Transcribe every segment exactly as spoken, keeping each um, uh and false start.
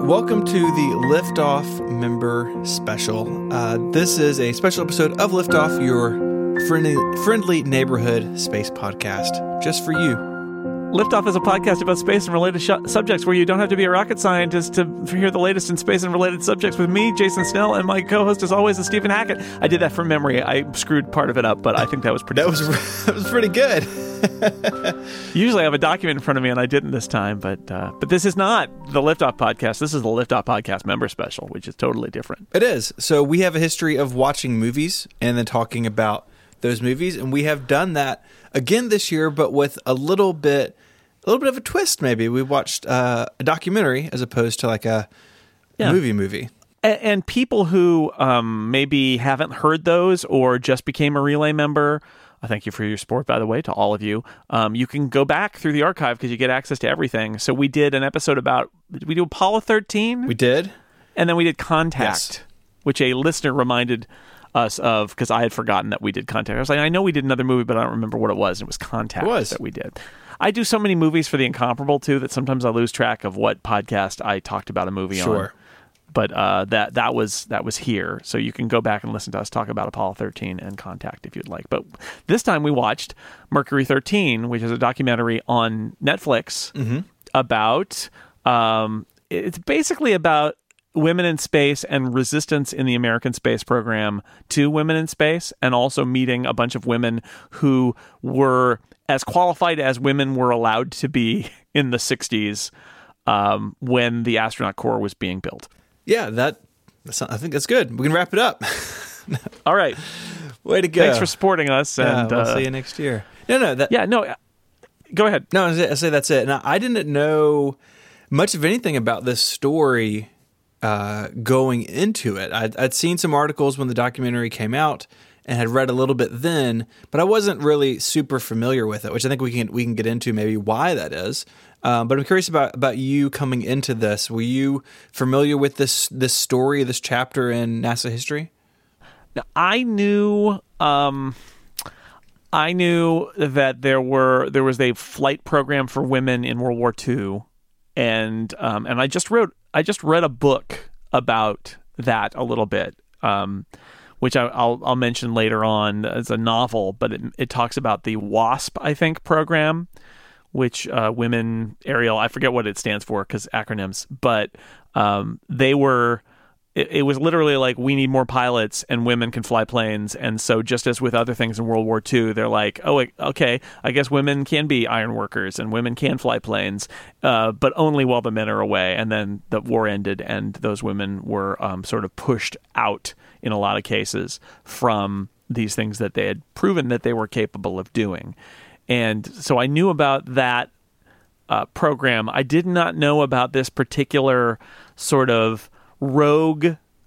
right, welcome to the Liftoff member special. Uh, this is a special episode of Liftoff, your friendly, friendly neighborhood space podcast, just for you. Liftoff is a podcast about space and related sh- subjects where you don't have to be a rocket scientist to hear the latest in space and related subjects with me, Jason Snell, and my co-host, as always, is Stephen Hackett. I did that from memory. I screwed part of it up, but I think that was pretty That was, that was pretty good. Usually I have a document in front of me, and I didn't this time, but uh, but this is not the Liftoff podcast. This is the Liftoff podcast member special, which is totally different. It is. So we have a history of watching movies and then talking about those movies, and we have done that again this year, but with a little bit... A little bit of a twist, maybe. We watched uh, a documentary as opposed to like a yeah. movie movie. And, and people who um, maybe haven't heard those or just became a Relay member, I thank you for your support, by the way, to all of you. Um, you can go back through the archive because you get access to everything. So we did an episode about, did we do Apollo thirteen? We did. And then we did Contact, yes. which a listener reminded us of because I had forgotten that we did Contact. I was like, I know we did another movie, but I don't remember what it was. It was Contact it was. that we did. I do so many movies for The Incomparable, too, that sometimes I lose track of what podcast I talked about a movie sure. on. But uh, that that was that was here. So you can go back and listen to us talk about Apollo thirteen and Contact if you'd like. But this time we watched Mercury thirteen, which is a documentary on Netflix mm-hmm. about... Um, it's basically about women in space and resistance in the American space program to women in space, and also meeting a bunch of women who were as qualified as women were allowed to be in the sixties um, when the astronaut corps was being built. Yeah, that that's not, I think that's good. We can wrap it up. All right. Way to go. Thanks for supporting us. Yeah, and we'll uh, see you next year. No, no. That, yeah, no. Go ahead. No, I say that's it. Now, I didn't know much of anything about this story uh, going into it. I'd, I'd seen some articles when the documentary came out and had read a little bit then, but I wasn't really super familiar with it, which I think we can we can get into maybe why that is. Um, but I'm curious about, about you coming into this. Were you familiar with this this story, this chapter in NASA history? Now, I knew um, I knew that there were there was a flight program for women in World War Two, and um, and I just wrote I just read a book about that a little bit. Um, which I, I'll I'll mention later on as a novel, but it, it talks about the WASP, I think, program, which uh, women aerial, I forget what it stands for because acronyms, but um, they were, it, it was literally like, we need more pilots and women can fly planes. And so just as with other things in World War Two, they're like, oh, okay, I guess women can be iron workers and women can fly planes, uh, but only while the men are away. And then the war ended and those women were um, sort of pushed out in a lot of cases from these things that they had proven that they were capable of doing. And so I knew about that uh, program. I did not know about this particular sort of rogue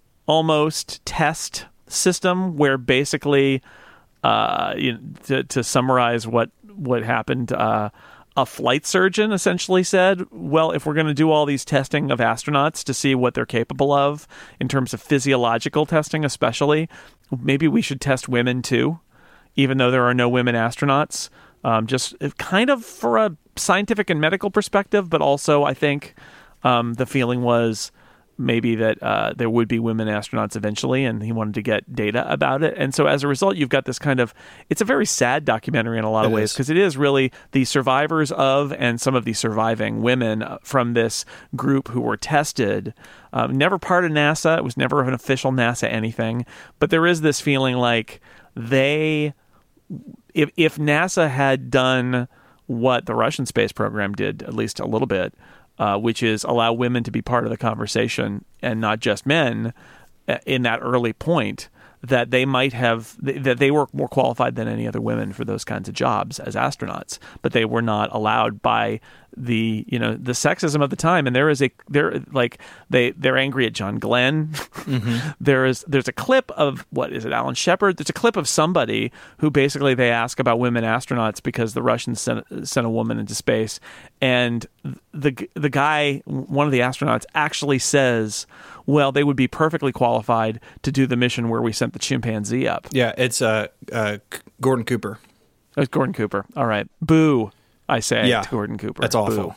almost test system where basically, uh, you know, to, to summarize what, what happened, uh, a flight surgeon essentially said, well, if we're going to do all these testing of astronauts to see what they're capable of in terms of physiological testing, especially, maybe we should test women too, even though there are no women astronauts, um, just kind of for a scientific and medical perspective. But also I think um, the feeling was maybe that uh, there would be women astronauts eventually, and he wanted to get data about it. And so as a result, you've got this kind of, it's a very sad documentary in a lot of it ways, because it is really the survivors of and some of the surviving women from this group who were tested. Um, never part of NASA. It was never an official NASA anything. But there is this feeling like they, if, if NASA had done what the Russian space program did, at least a little bit, Uh, which is allow women to be part of the conversation and not just men in that early point, that they might have, that they were more qualified than any other women for those kinds of jobs as astronauts, but they were not allowed by the, you know, the sexism of the time. And there is a, they're like, they, they're angry at John Glenn. Mm-hmm. There is, there's a clip of, what is it, Alan Shepard? There's a clip of somebody who basically they ask about women astronauts because the Russians sent, sent a woman into space. And the, the guy, one of the astronauts actually says, well, they would be perfectly qualified to do the mission where we sent the chimpanzee up. Yeah, it's uh, uh, Gordon Cooper. It's Gordon Cooper. All right. Boo, I say yeah, to Gordon Cooper. That's awful. Boo.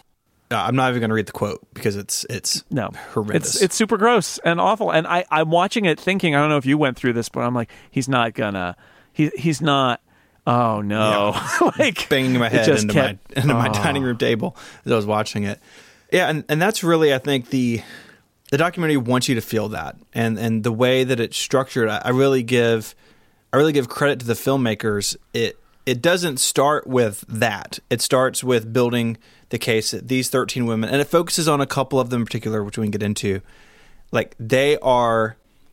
Uh, I'm not even going to read the quote because it's it's no horrendous. It's it's super gross and awful. And I I'm watching it thinking, I don't know if you went through this, but I'm like, he's not gonna he he's not. Oh no! Yeah. Like banging my head into kept, my into oh. my dining room table as I was watching it. Yeah, and, and that's really, I think, the the documentary wants you to feel that, and and the way that it's structured, I, I really give I really give credit to the filmmakers. It it doesn't start with that. It starts with building the case that these thirteen women, and it focuses on a couple of them in particular, which we can get into. Like, they are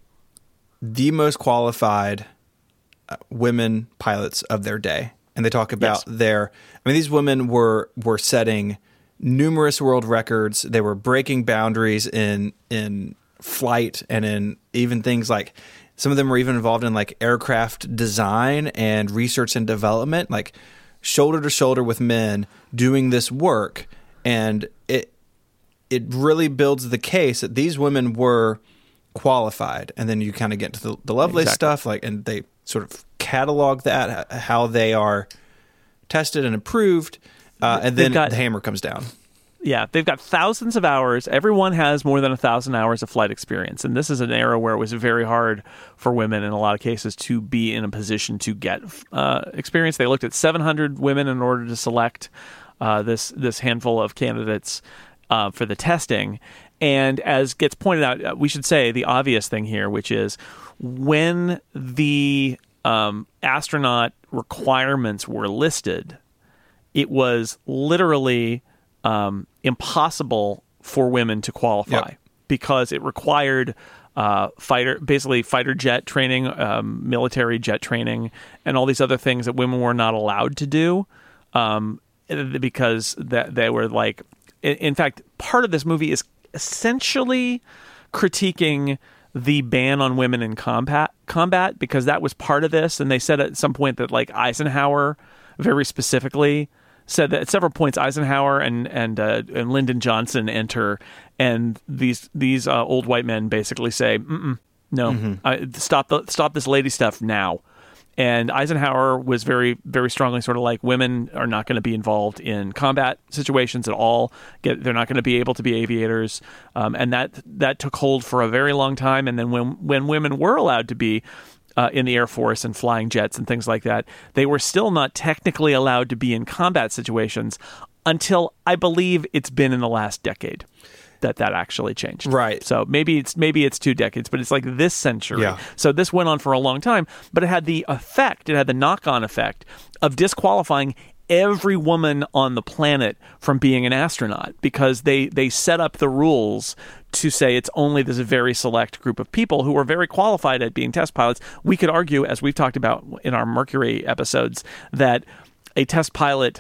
the most qualified uh, women pilots of their day, and they talk about yes. their. I mean, these women were were setting numerous world records. They were breaking boundaries in in flight, and in even things like. Some of them were even involved in like aircraft design and research and development, like shoulder to shoulder with men doing this work. And it it really builds the case that these women were qualified. And then you kind of get into the, the Lovelace exactly. stuff, like, and they sort of catalog that, how they are tested and approved. Uh, and then got- the hammer comes down. Yeah, they've got thousands of hours. Everyone has more than a thousand hours of flight experience. And this is an era where it was very hard for women in a lot of cases to be in a position to get uh, experience. They looked at seven hundred women in order to select uh, this this handful of candidates uh, for the testing. And as gets pointed out, we should say the obvious thing here, which is when the um, astronaut requirements were listed, it was literally... Um, impossible for women to qualify yep. because it required uh, fighter, basically fighter jet training, um, military jet training, and all these other things that women were not allowed to do um, because that they were like. In, in fact, part of this movie is essentially critiquing the ban on women in combat, combat because that was part of this, and they said at some point that like Eisenhower very specifically. Said that at several points Eisenhower and and uh, and Lyndon Johnson enter, and these these uh, old white men basically say, Mm-mm, "No, mm-hmm. I, stop the stop this lady stuff now." And Eisenhower was very very strongly sort of like, women are not going to be involved in combat situations at all. Get, they're not going to be able to be aviators, um, and that that took hold for a very long time. And then when when women were allowed to be Uh, in the Air Force and flying jets and things like that, they were still not technically allowed to be in combat situations until I believe it's been in the last decade that that actually changed. Right. So maybe it's maybe it's two decades, but it's like this century. Yeah. So this went on for a long time, but it had the effect, it had the knock-on effect of disqualifying every woman on the planet from being an astronaut because they, they set up the rules to say it's only this very select group of people who are very qualified at being test pilots. We could argue, as we've talked about in our Mercury episodes, that a test pilot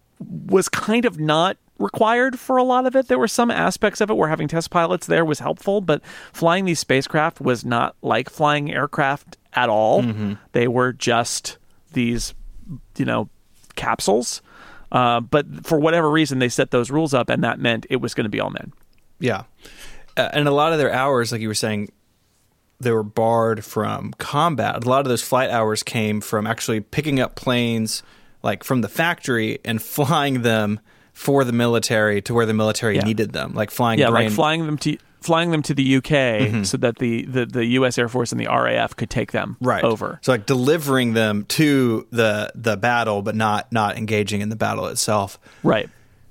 was kind of not required for a lot of it. There were some aspects of it where having test pilots there was helpful, but flying these spacecraft was not like flying aircraft at all. Mm-hmm. They were just these, you know, capsules. Uh, but for whatever reason, they set those rules up, and that meant it was going to be all men. Yeah. Uh, and a lot of their hours, like you were saying, they were barred from combat. A lot of those flight hours came from actually picking up planes like from the factory and flying them for the military to where the military yeah. needed them, like flying yeah, grain. like flying them to flying them to the U K mm-hmm. so that the, the, the U S Air Force and the R A F could take them right. over. So like delivering them to the the battle, but not not engaging in the battle itself. Right.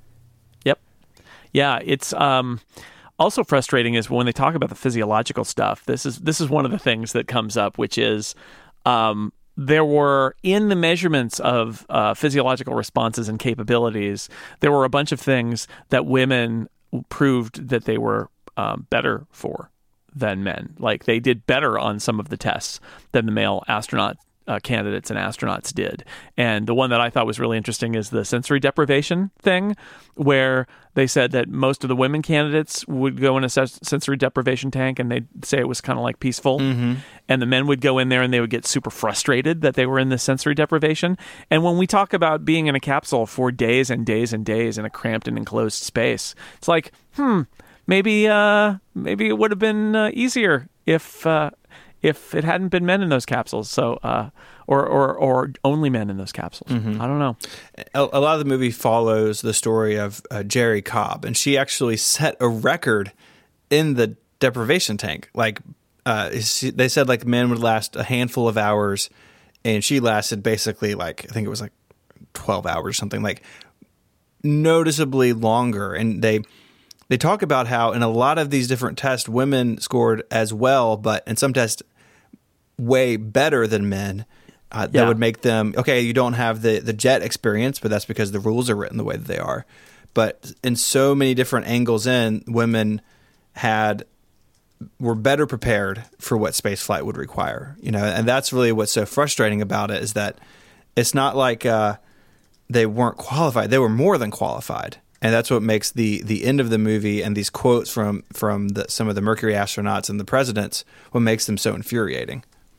Yep. Yeah, it's um, also frustrating is when they talk about the physiological stuff. This is this is one of the things that comes up, which is um, there were in the measurements of uh, physiological responses and capabilities, there were a bunch of things that women proved that they were um, better for than men. Like they did better on some of the tests than the male astronaut uh, candidates and astronauts did. And the one that I thought was really interesting is the sensory deprivation thing, where they said that most of the women candidates would go in a ses- sensory deprivation tank and they'd say it was kind of like peaceful. Mm-hmm. And the men would go in there and they would get super frustrated that they were in this sensory deprivation. And when we talk about being in a capsule for days and days and days in a cramped and enclosed space, it's like, hmm, maybe uh, maybe it would have been uh, easier if uh, if it hadn't been men in those capsules. So, uh, or, or, or only men in those capsules. Mm-hmm. I don't know. A, a lot of the movie follows the story of uh, Jerry Cobb, and she actually set a record in the deprivation tank. Like, uh, she, they said like men would last a handful of hours, and she lasted basically like, I think it was like twelve hours or something, like noticeably longer. And they, they talk about how in a lot of these different tests, women scored as well, but in some tests way better than men. Uh, yeah. That would make them, okay, you don't have the, the jet experience, but that's because the rules are written the way that they are. But in so many different angles in, women had were better prepared for what space flight would require. You know, and that's really what's so frustrating about it, is that it's not like uh, they weren't qualified. They were more than qualified. And that's what makes the the end of the movie and these quotes from, from the, some of the Mercury astronauts and the presidents, what makes them so infuriating.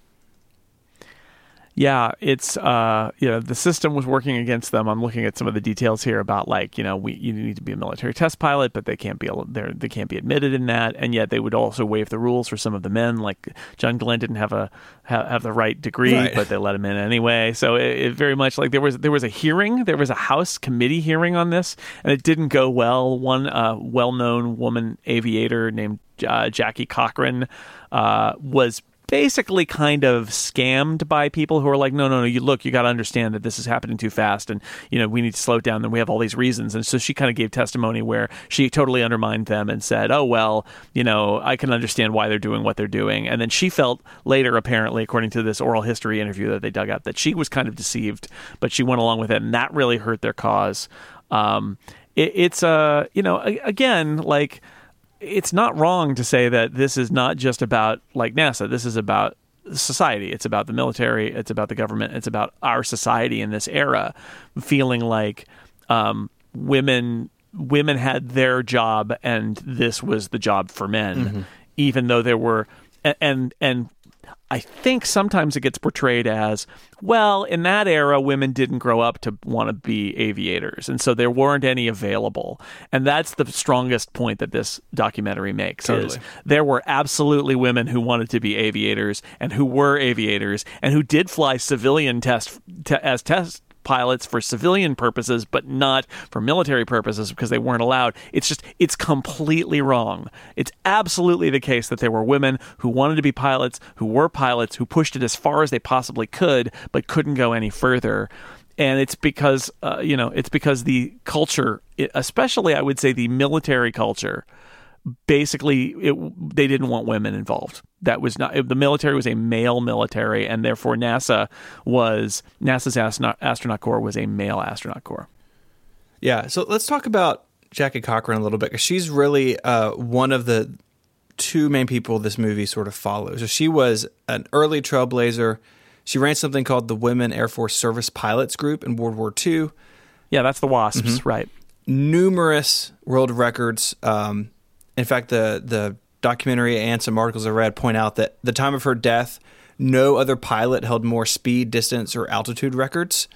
Yeah, it's, uh, you know, the system was working against them. I'm looking at some of the details here about, like, you know, we you need to be a military test pilot, but they can't be they they can't be admitted in that. And yet they would also waive the rules for some of the men. Like John Glenn didn't have a have, have the right degree, right. but they let him in anyway. So it, it very much like there was there was a hearing, there was a House committee hearing on this, and it didn't go well. One uh, well-known woman aviator named uh, Jackie Cochran uh, was basically kind of scammed by people who are like, no, no, no, you look, you got to understand that this is happening too fast, and, you know, we need to slow it down, and we have all these reasons. And so she kind of gave testimony where she totally undermined them and said, oh, well, you know, I can understand why they're doing what they're doing. And then she felt later, apparently, according to this oral history interview that they dug up, that she was kind of deceived, but she went along with it, and that really hurt their cause. Um, it, it's, uh, you know, again, like, it's not wrong to say that this is not just about, like, NASA. This is about society. It's about the military. It's about the government. It's about our society in this era feeling like um, women women had their job and this was the job for men, mm-hmm. even though there were and and I think sometimes it gets portrayed as, well, in that era, women didn't grow up to want to be aviators, and so there weren't any available. And that's the strongest point that this documentary makes. Totally. Is there were absolutely women who wanted to be aviators and who were aviators and who did fly civilian test te- as test pilots for civilian purposes, but not for military purposes because they weren't allowed. It's just, it's completely wrong. It's absolutely the case that there were women who wanted to be pilots, who were pilots, who pushed it as far as they possibly could, but couldn't go any further. And it's because, uh, you know, it's because the culture, especially I would say the military culture, basically it, they didn't want women involved. That was not, the military was a male military, and therefore NASA was, NASA's astronaut, astronaut corps was a male astronaut corps. Yeah, so let's talk about Jackie Cochran a little bit, because she's really uh, one of the two main people this movie sort of follows. So she was an early trailblazer. She ran something called the Women Air Force Service Pilots Group in World War Two. Yeah, that's the WASPs, mm-hmm. right. Numerous world records. Um, in fact, the the documentary and some articles I read point out that the time of her death, no other pilot held more speed, distance, or altitude records.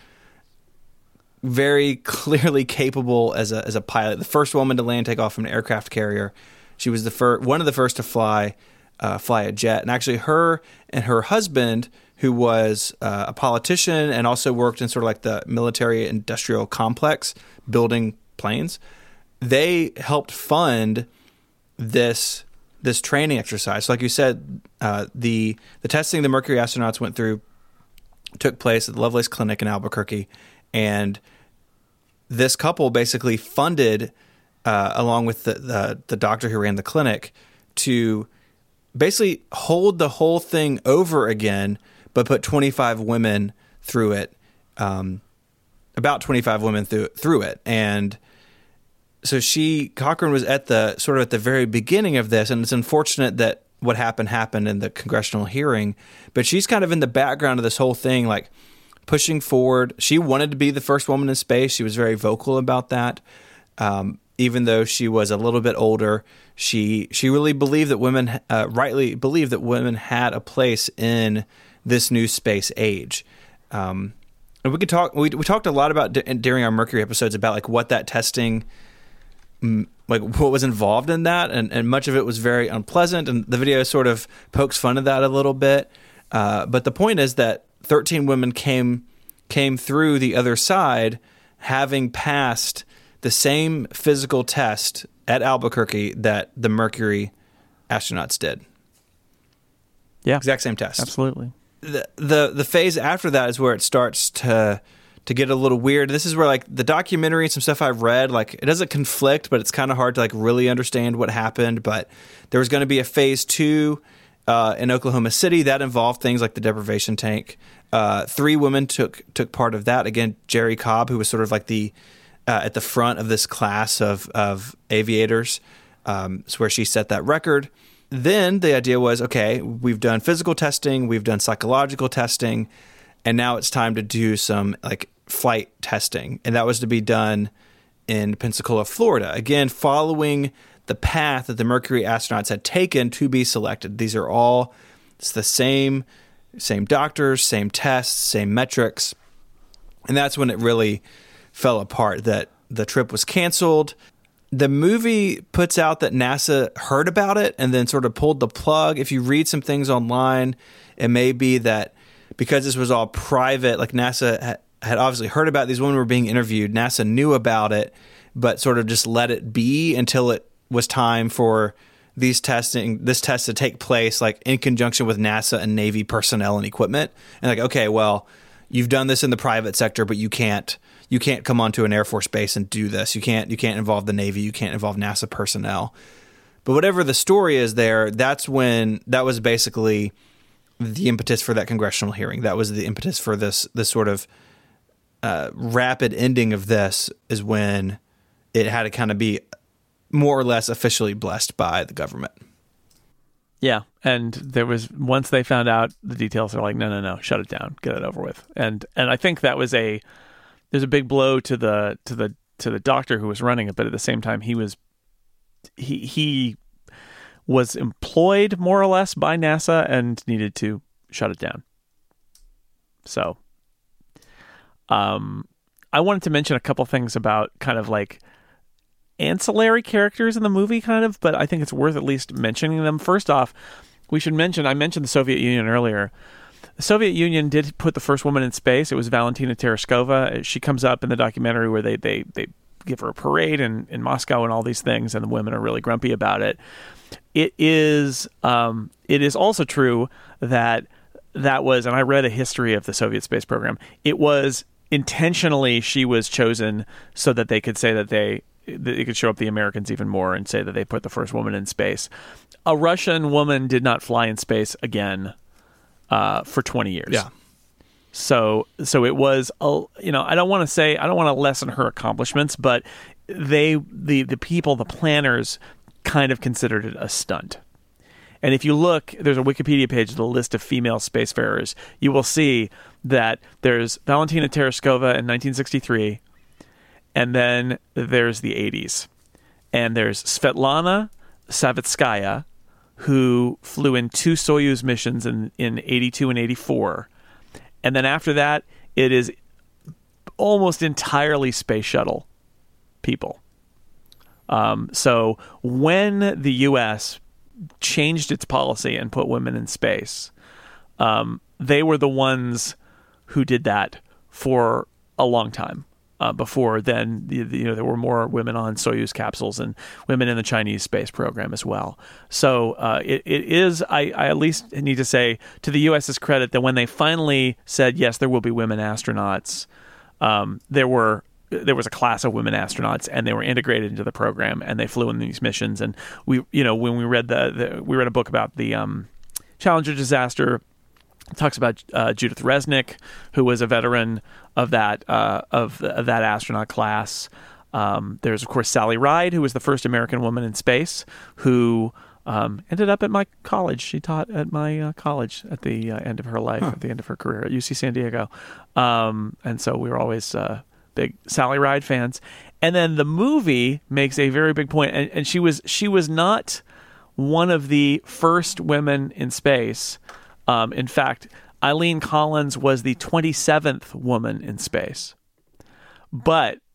Very clearly capable as a as a pilot. The first woman to land, take off from an aircraft carrier. She was the first, one of the first to fly uh, fly a jet. And actually, her and her husband, who was uh, a politician and also worked in sort of like the military industrial complex, building planes, they helped fund this this training exercise. So like you said, uh, the the testing the Mercury astronauts went through took place at the Lovelace Clinic in Albuquerque, and this couple basically funded, uh, along with the, the the doctor who ran the clinic, to basically hold the whole thing over again, but put twenty-five women through it, um, about twenty-five women through through it, and so she, Cochran was at the sort of at the very beginning of this, and it's unfortunate that what happened happened in the congressional hearing, but she's kind of in the background of this whole thing, like pushing forward. She wanted to be the first woman in space. She was very vocal about that. Um, even though she was a little bit older, she she really believed that women, uh, rightly believed that women had a place in this new space age. Um, and we could talk. We we talked a lot about d- during our Mercury episodes about like what that testing like what was involved in that, and, and much of it was very unpleasant, and the video sort of pokes fun at that a little bit. Uh, but the point is that thirteen women came came through the other side having passed the same physical test at Albuquerque that the Mercury astronauts did. Yeah. Exact same test. Absolutely. The, the the phase after that is where it starts to to get a little weird. This is where like the documentary and some stuff I've read, like it doesn't conflict, but it's kind of hard to like really understand what happened. But there was going to be a phase two uh, in Oklahoma City that involved things like the deprivation tank. Uh, three women took took part of that. Again, Jerry Cobb, who was sort of like the uh, at the front of this class of of aviators, um, is where she set that record. Then the idea was, okay, we've done physical testing, we've done psychological testing, and now it's time to do some like flight testing. And that was to be done in Pensacola, Florida. Again, following the path that the Mercury astronauts had taken to be selected. These are all it's the same, same doctors, same tests, same metrics. And that's when it really fell apart, that the trip was canceled. The movie puts out that NASA heard about it and then sort of pulled the plug. If you read some things online, it may be that because this was all private, like NASA ha- had obviously heard about it. These women were being interviewed. NASA knew about it, but sort of just let it be until it was time for these testing, this test to take place, like in conjunction with NASA and Navy personnel and equipment. And like, okay, well, you've done this in the private sector, but you can't. You can't come onto an Air Force base and do this. You can't you can't involve the Navy. You can't involve NASA personnel. But whatever the story is there, that's when that was basically the impetus for that congressional hearing. That was the impetus for this this sort of uh, rapid ending of this is when it had to kind of be more or less officially blessed by the government. Yeah, and there was once they found out the details, they're like, no, no, no, shut it down, get it over with. And and I think that was a There's a big blow to the to the to the doctor who was running it, but at the same time, he was he he was employed more or less by NASA and needed to shut it down. So, um, I wanted to mention a couple things about kind of like ancillary characters in the movie, kind of, but I think it's worth at least mentioning them. First off, we should mention I mentioned the Soviet Union earlier. The Soviet Union did put the first woman in space. It was Valentina Tereshkova. She comes up in the documentary where they they, they give her a parade in, in Moscow and all these things, and the women are really grumpy about it. It is um, it is also true that that was, and I read a history of the Soviet space program. It was intentionally she was chosen so that they could say that they that it could show up the Americans even more and say that they put the first woman in space. A Russian woman did not fly in space again. Uh, for twenty years. Yeah. So, so it was, a, you know, I don't want to say, I don't want to lessen her accomplishments, but they, the, the people, the planners kind of considered it a stunt. And if you look, there's a Wikipedia page, the list of female spacefarers, you will see that there's Valentina Tereshkova in nineteen sixty-three, and then there's the eighties. And there's Svetlana Savitskaya, who flew in two Soyuz missions in, in eighty-two and eighty-four. And then after that, it is almost entirely space shuttle people. Um, so when the U S changed its policy and put women in space, um, they were the ones who did that for a long time. Uh, before then, you know, there were more women on Soyuz capsules and women in the Chinese space program as well. So uh, it, it is, I, I at least need to say, to the U S's credit, that when they finally said, yes, there will be women astronauts, um, there were there was a class of women astronauts, and they were integrated into the program, and they flew in these missions. And we, you know, when we read the, the we read a book about the um, Challenger disaster. It talks about uh, Judith Resnick, who was a veteran of that uh, of, of that astronaut class. Um, there's, of course, Sally Ride, who was the first American woman in space, who um, ended up at my college. She taught at my uh, college at the uh, end of her life, huh. at the end of her career at U C San Diego. Um, and so we were always uh, big Sally Ride fans. And then the movie makes a very big point, and, and she was she was not one of the first women in space. Um, in fact, Eileen Collins was the twenty-seventh woman in space. But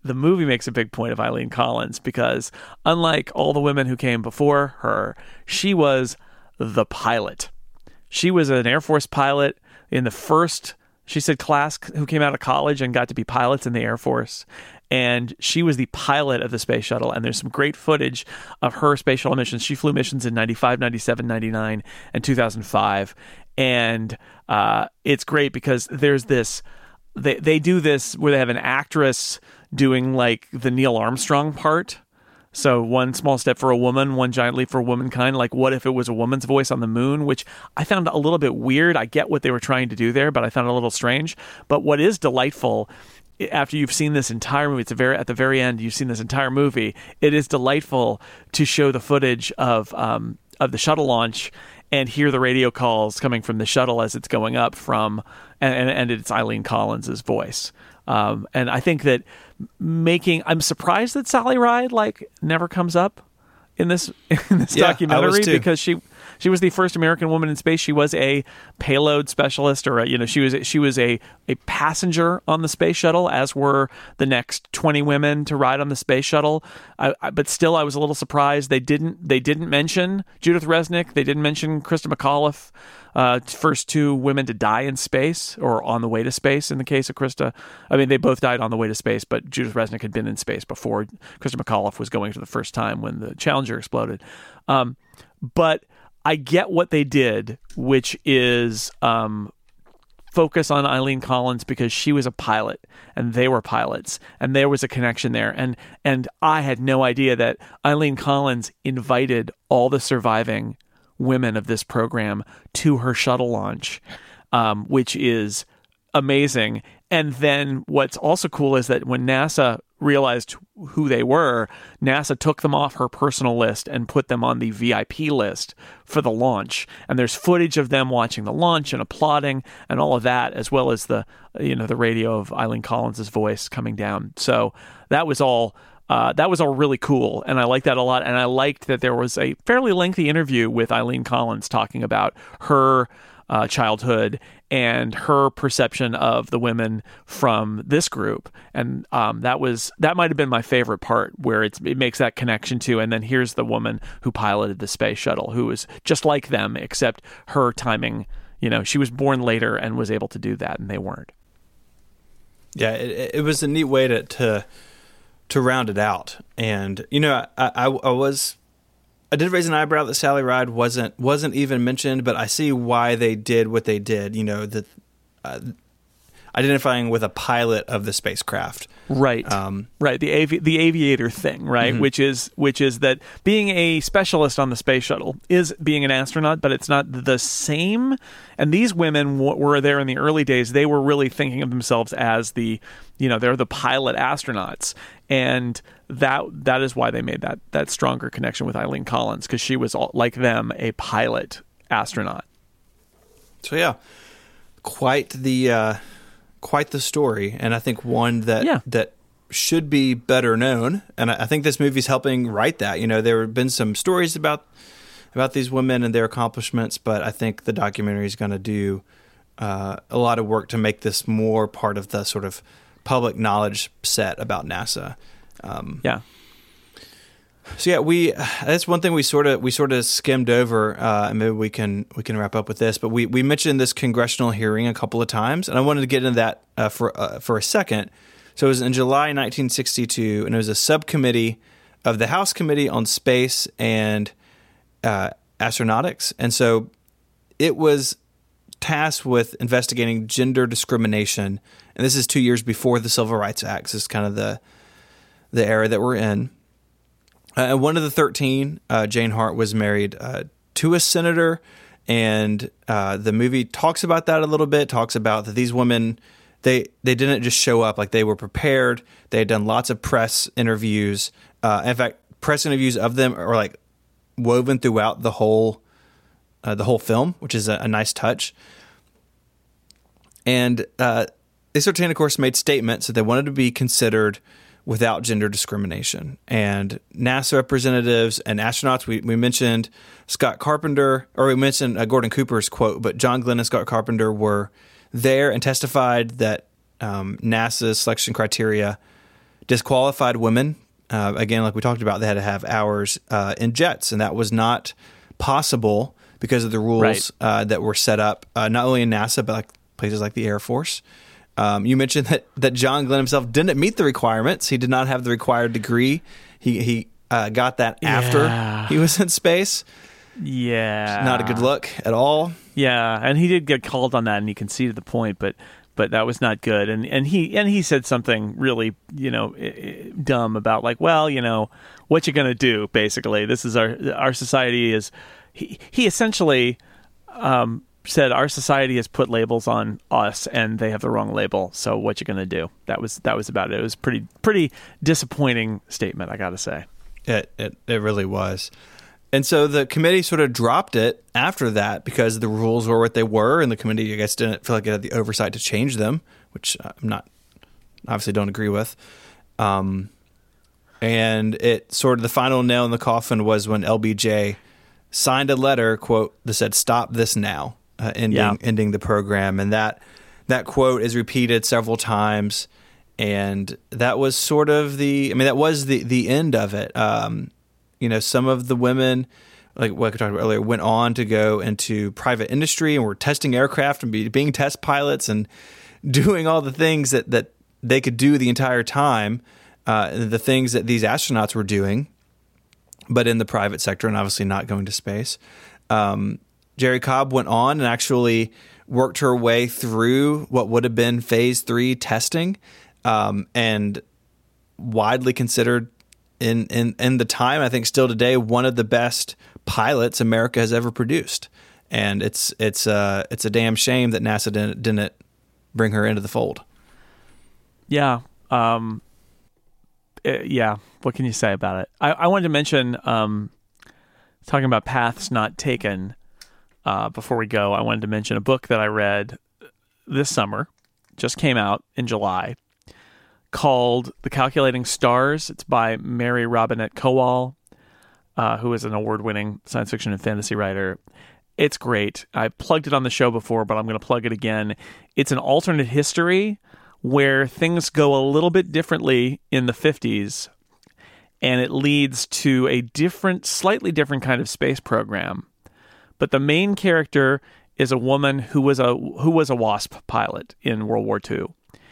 the movie makes a big point of Eileen Collins because unlike all the women who came before her, she was the pilot. She was an Air Force pilot in the first, she said, class who came out of college and got to be pilots in the Air Force. And she was the pilot of the space shuttle. And there's some great footage of her space shuttle missions. She flew missions in ninety-five, ninety-seven, ninety-nine, and two thousand five. And uh, it's great because there's this, they, they do this where they have an actress doing like the Neil Armstrong part. So one small step for a woman, one giant leap for womankind. Like what if it was a woman's voice on the moon, which I found a little bit weird. I get what they were trying to do there, but I found it a little strange. But what is delightful after you've seen this entire movie, it's a very, at the very end, you've seen this entire movie, it is delightful to show the footage of um, of the shuttle launch and hear the radio calls coming from the shuttle as it's going up from, and, and it's Eileen Collins' voice. Um, and I think that making, I'm surprised that Sally Ride like never comes up in this in this yeah, documentary because she she was the first American woman in space. She was a payload specialist, or a, you know, she was she was a a passenger on the space shuttle, as were the next twenty women to ride on the space shuttle. I, I, but still, I was a little surprised they didn't they didn't mention Judith Resnick. They didn't mention Krista McAuliffe. Uh, first two women to die in space or on the way to space in the case of Krista. I mean, they both died on the way to space, but Judith Resnick had been in space before Krista McAuliffe was going for the first time when the Challenger exploded. Um, but I get what they did, which is um, focus on Eileen Collins because she was a pilot and they were pilots and there was a connection there. And, and I had no idea that Eileen Collins invited all the surviving women of this program to her shuttle launch, um, which is amazing. And then what's also cool is that when NASA realized who they were, NASA took them off her personal list and put them on the V I P list for the launch. And there's footage of them watching the launch and applauding and all of that, as well as the, you know, the radio of Eileen Collins' voice coming down. So that was all Uh, that was all really cool, and I liked that a lot. And I liked that there was a fairly lengthy interview with Eileen Collins talking about her uh, childhood and her perception of the women from this group. And um, that was that might have been my favorite part, where it's, it makes that connection to. And then here's the woman who piloted the space shuttle, who was just like them, except her timing. You know, she was born later and was able to do that, and they weren't. Yeah, it, it was a neat way to. to to round it out. And, you know, I, I, I was, I did raise an eyebrow that Sally Ride wasn't, wasn't even mentioned, but I see why they did what they did, you know, that uh, identifying with a pilot of the spacecraft. Right. Um, right. The avi- the aviator thing, right? Mm-hmm. Which is, which is that being a specialist on the space shuttle is being an astronaut, but it's not the same. And these women w- were there in the early days. They were really thinking of themselves as the, you know, they're the pilot astronauts. And that that is why they made that that stronger connection with Eileen Collins, because she was, all, like them, a pilot astronaut. So yeah, quite the uh, quite the story, and I think one that yeah. that should be better known. And I, I think this movie's helping write that. You know, there have been some stories about about these women and their accomplishments, but I think the documentary is going to do uh, a lot of work to make this more part of the sort of public knowledge set about NASA. Um, yeah. So yeah, we that's one thing we sort of we sort of skimmed over, uh, and maybe we can we can wrap up with this. But we, we mentioned this congressional hearing a couple of times, and I wanted to get into that uh, for uh, for a second. So it was in July nineteen sixty-two, and it was a subcommittee of the House Committee on Space and uh, Astronautics, and so it was tasked with investigating gender discrimination. And this is two years before the Civil Rights Act. This is kind of the the era that we're in. Uh, one of the thirteen, uh, Jane Hart, was married uh, to a senator, and uh, the movie talks about that a little bit, talks about that these women, they they didn't just show up, like they were prepared. They had done lots of press interviews. Uh, in fact, press interviews of them are like woven throughout the whole uh, the whole film, which is a, a nice touch. And uh, these thirteen, of course, made statements that they wanted to be considered without gender discrimination. And NASA representatives and astronauts, we, we mentioned Scott Carpenter, or we mentioned uh, Gordon Cooper's quote, but John Glenn and Scott Carpenter were there and testified that um, NASA's selection criteria disqualified women. Uh, again, like we talked about, they had to have hours uh, in jets, and that was not possible because of the rules Right. uh, that were set up, uh, not only in NASA, but like places like the Air Force. Um, you mentioned that, that John Glenn himself didn't meet the requirements. He did not have the required degree. He he uh, got that after Yeah. he was in space. Yeah. Not a good look at all. Yeah, and he did get called on that, and he conceded the point, but but that was not good. And and he and he said something really, you know, i- i- dumb about like, well, you know, what you gonna do? Basically, this is our our society is. He he essentially um, said our society has put labels on us, and they have the wrong label. So what you gonna do? That was that was about it. It was pretty pretty disappointing statement, I got to say. It, it it really was. And so the committee sort of dropped it after that because the rules were what they were, and the committee, I guess, didn't feel like it had the oversight to change them, which I'm not, obviously don't agree with. Um, and it sort of, the final nail in the coffin was when L B J signed a letter, quote, that said, "Stop this now," uh, ending Yeah. ending the program. And that that quote is repeated several times. And that was sort of the, I mean, that was the, the end of it. Um, you know, some of the women, like what I talked about earlier, went on to go into private industry and were testing aircraft and be, being test pilots and doing all the things that, that they could do the entire time, uh, the things that these astronauts were doing, but in the private sector and obviously not going to space. Um, Jerry Cobb went on and actually worked her way through what would have been phase three testing, um, and widely considered in, in, in the time, I think still today, one of the best pilots America has ever produced. And it's it's uh, it's a damn shame that NASA didn't, didn't bring her into the fold. Yeah. Um, uh, yeah. What can you say about it? I, I wanted to mention, um, talking about paths not taken, uh, before we go, I wanted to mention a book that I read this summer, just came out in July, called The Calculating Stars. It's by Mary Robinette Kowal, uh, who is an award-winning science fiction and fantasy writer. It's great. I plugged it on the show before, but I'm going to plug it again. It's an alternate history where things go a little bit differently in the fifties, and it leads to a different, slightly different kind of space program. But the main character is a woman who was a who was a WASP pilot in World War Two,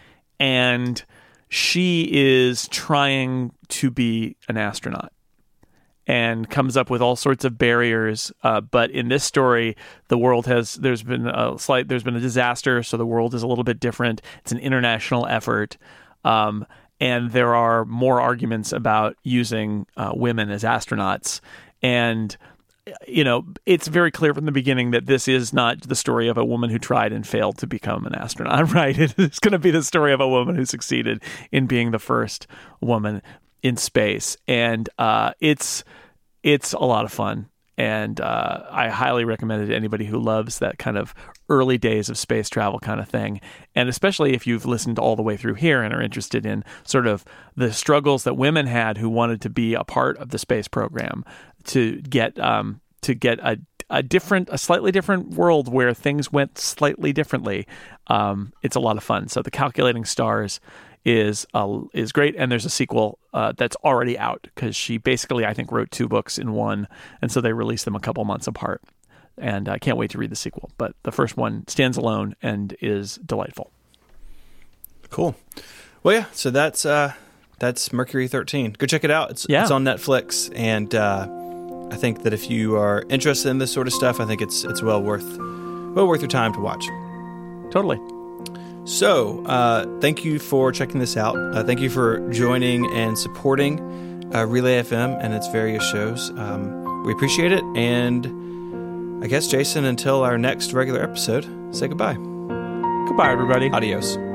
and she is trying to be an astronaut and comes up with all sorts of barriers. Uh, but in this story, the world has there's been a slight there's been a disaster, so the world is a little bit different. It's an international effort, um, and there are more arguments about using uh, women as astronauts. And you know, it's very clear from the beginning that this is not the story of a woman who tried and failed to become an astronaut, right? It's going to be the story of a woman who succeeded in being the first woman in space. And uh, it's it's a lot of fun. And uh, I highly recommend it to anybody who loves that kind of early days of space travel kind of thing. And especially if you've listened all the way through here and are interested in sort of the struggles that women had who wanted to be a part of the space program to get um, to get a a different, a slightly different world where things went slightly differently. Um, it's a lot of fun. So The Calculating Stars is uh, is great, and there's a sequel uh, that's already out because she basically, I think, wrote two books in one, and so they released them a couple months apart. And I can't wait to read the sequel. But the first one stands alone and is delightful. Cool. Well, yeah. So that's uh, that's Mercury thirteen. Go check it out. It's Yeah. it's on Netflix, and uh, I think that if you are interested in this sort of stuff, I think it's it's well worth well worth your time to watch. Totally. So, uh, thank you for checking this out. Uh, thank you for joining and supporting uh, Relay F M and its various shows. Um, we appreciate it, and I guess, Jason, until our next regular episode, say goodbye. Goodbye, everybody. Adios.